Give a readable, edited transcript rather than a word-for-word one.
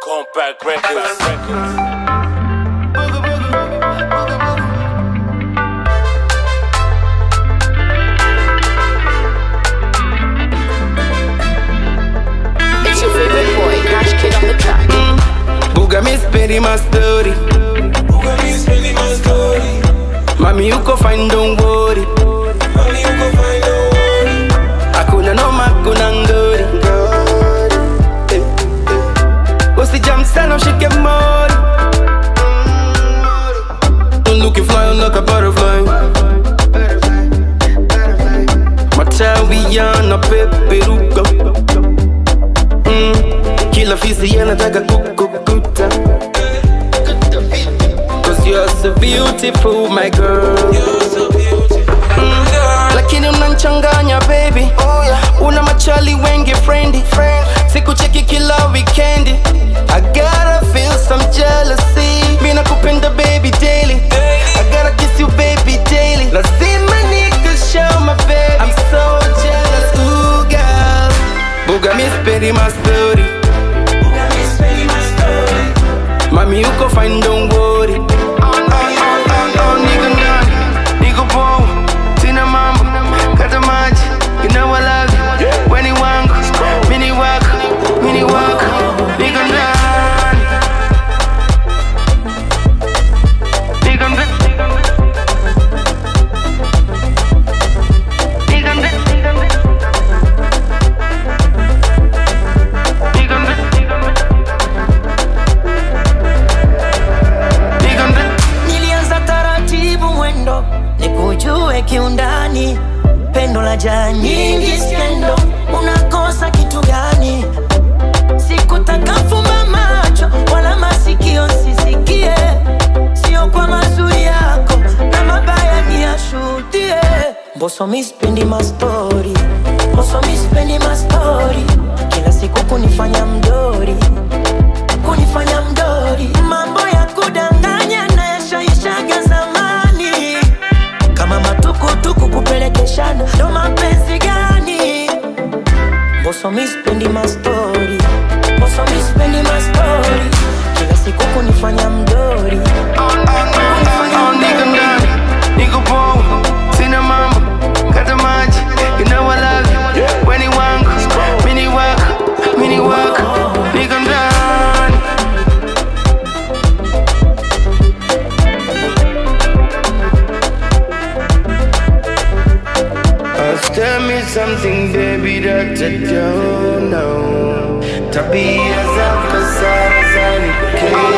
Compact Records. It's your favorite boy, Cash Kid on the track. Buga mi speri my story. Mami uko fine, don't worry. Hakuna noma, kuna ngori. Usijam sana ushike mori. Don't look you flying like a butterfly. Matawi yana peperuka. Kila fisi yanataka kukukuta. Cause you're so beautiful, my girl. Lakini unanchanganya baby. Una machali wengi friendly. Siku cheki kila weekendi. I gotta feel some jealousy. Mina kupenda baby daily. I gotta kiss you baby daily. Lazima show my baby. I'm so jealous, ooh girl. Buga mi speri my story. Mami uko fine, don't worry. Nigga ndani, nigga poa. Sina mambo, kata maji. You know I love you. Weni wangu, mini wako, mini wako. Nigga ndani, nigga ndani. Nilianza taratibu mwendo nikujue kiundani, pendo la jaa nyingi skendo, unakosa kitu gani? Sikutaka fumba macho wala masikio sisikie, sio kwa mazuri yako na mabaya niyashuhudie. Mboso mi spendi my story, mboso mi spendi my story, kila siku kunifanya mdori, kunifanya mdori. Mambo ya kudanganya na yashaishaga zamani, kama matukutuku kupelekeshana, ndo mapenzi gani? Mboso mi spendi my story, mboso mi spendi my story, kila siku kunifanya mdori, kunifanya mdori. Nigga poa, sina mambo, kata maji. You know I love you. Weni wangu, mini wako, mini wako. Nigga ndani. Tell me something, baby, that I don't know. Tabia zako sana zanipokea.